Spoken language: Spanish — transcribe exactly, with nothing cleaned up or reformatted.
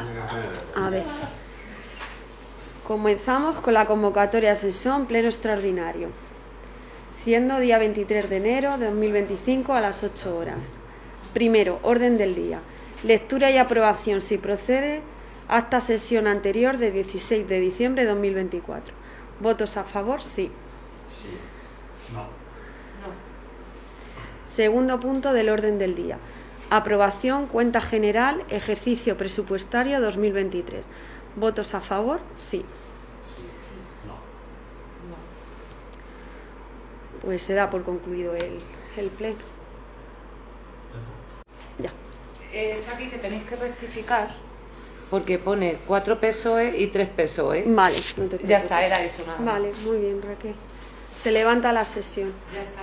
A ver. Comenzamos con la convocatoria a sesión pleno extraordinario, siendo día veintitrés de enero de dos mil veinticinco a las ocho horas. Primero, orden del día. Lectura y aprobación, si procede, acta sesión anterior de dieciséis de diciembre de dos mil veinticuatro. ¿Votos a favor? Sí. Sí. No. No. Segundo punto del orden del día. Aprobación, cuenta general, ejercicio presupuestario dos mil veintitrés. ¿Votos a favor? Sí. Sí. No. No. Pues se da por concluido el, el pleno. Ya. Es aquí que tenéis que rectificar, porque pone cuatro P S O E y tres P S O E. Vale, no te preocupes. Ya está, era eso nada más. Vale, muy bien, Raquel. Se levanta la sesión. Ya está.